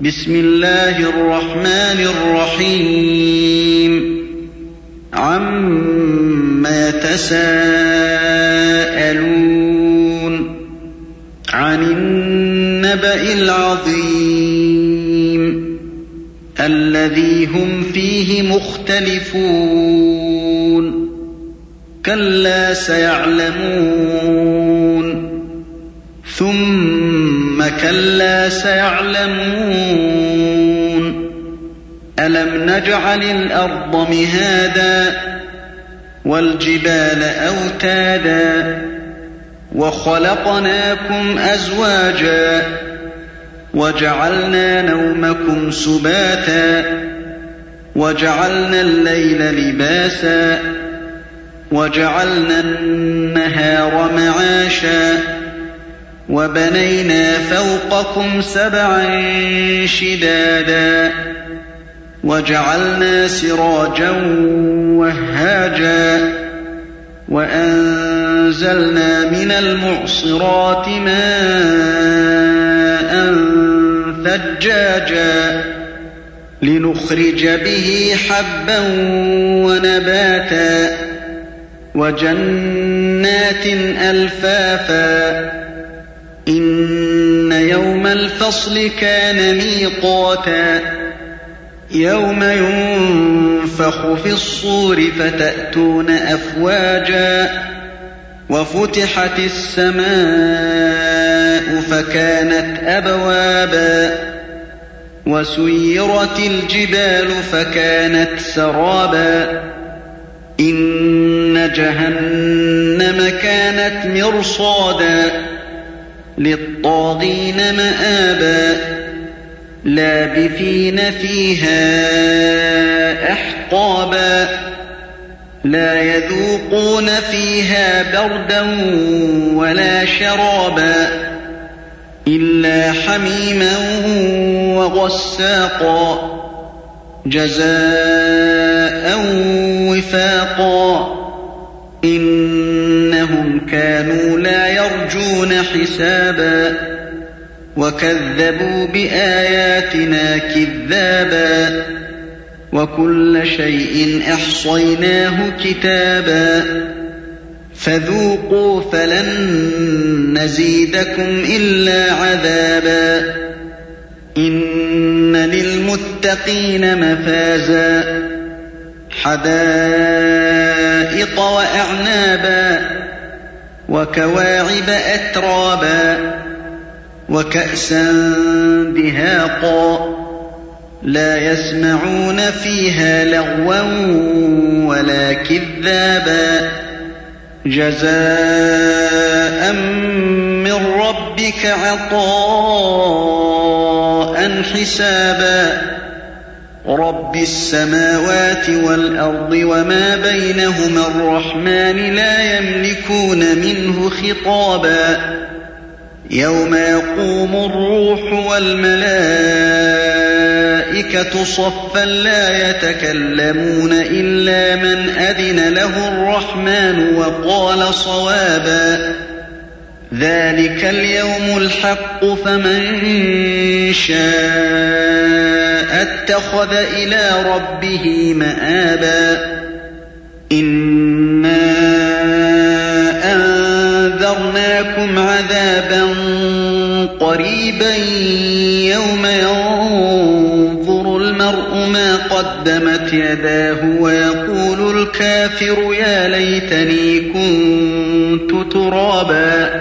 بسم الله الرحمن الرحيم عَمَّ يَتَسَاءَلُونَ عَنِ النَّبَإِ الْعَظِيمِ الَّذِي هُمْ فِيهِ مُخْتَلِفُونَ كَلَّا سَيَعْلَمُونَ ثُمَّ كَلَّا سَيَعْلَمُونَ أَلَمْ نَجْعَلِ الْأَرْضَ مِهَادًا وَالْجِبَالَ أَوْتَادًا وَخَلَقْنَاكُمْ أَزْوَاجًا وَجَعَلْنَا نَوْمَكُمْ سُبَاتًا وَجَعَلْنَا اللَّيْلَ لِبَاسًا وَجَعَلْنَا النَّهَارَ مَعَاشًا وَبَنَيْنَا فَوْقَكُمْ سَبْعًا شِدَادًا وَجَعَلْنَا سِرَاجًا وَهَّاجًا وَأَنزَلْنَا مِنَ الْمُعْصِرَاتِ مَاءً ثَجَّاجًا لِنُخْرِجَ بِهِ حَبًّا وَنَبَاتًا وَجَنَّاتٍ أَلْفَافًا إِنَّ يَوْمَ الْفَصْلِ كَانَ مِيقَاتًا يَوْمَ يُنفَخُ فِي الصُّورِ فَتَأْتُونَ أَفْوَاجًا وَفُتِحَتِ السَّمَاءُ فَكَانَتْ أَبْوَابًا وَسُيِّرَتِ الْجِبَالُ فَكَانَتْ سَرَابًا إِنَّ جَهَنَّمَ كَانَتْ مِرْصَادًا لِّلطَّاغِينَ مَآبًا لَّابِثِينَ فِيهَا أَحْقَابًا لَّا يَذُوقُونَ فِيهَا بَرْدًا وَلَا شَرَابًا إِلَّا حَمِيمًا وَغَسَّاقًا جَزَاءً وِفَاقًا إِنَّهُمْ كَانُوا لَا يَرْجُونَ حِسَابًا وَكَذَّبُوا بِآيَاتِنَا كِذَّابًا وَكُلَّ شَيْءٍ أَحْصَيْنَاهُ كِتَابًا فَذُوقُوا فَلَن نَّزِيدَكُمْ إِلَّا عَذَابًا إِنَّ لِلْمُتَّقِينَ مَفَازًا حَدَائِقَ وَأَعْنَابًا وَكَوَاعِبَ أَتْرَابًا وَكَأْسًا دِهَاقًا لَّا يَسْمَعُونَ فِيهَا لَغْوًا وَلَا كِذَّابًا جَزَاءً مِّن رَّبِّكَ عَطَاءً حِسَابًا رَّبِّ السَّمَاوَاتِ وَالْأَرْضِ وَمَا بَيْنَهُمَا الرَّحْمَٰنِ لَا يَمْلِكُونَ مِنْهُ خِطَابًا يَوْمَ يَقُومُ الرُّوحُ وَالْمَلَائِكَةُ صَفًّا لَّا يَتَكَلَّمُونَ إِلَّا مَنْ أَذِنَ لَهُ الرَّحْمَٰنُ وَقَالَ صَوَابًا ذَٰلِكَ الْيَوْمُ الْحَقُّ فَمَن شَاءَ اتَّخَذَ إِلَىٰ رَبِّهِ مَآبًا إِنَّا أَنذَرْنَاكُمْ عَذَابًا قَرِيبًا يَوْمَ يَنظُرُ الْمَرْءُ مَا قَدَّمَتْ يَدَاهُ وَيَقُولُ الْكَافِرُ يَا لَيْتَنِي كُنتُ تُرَابًا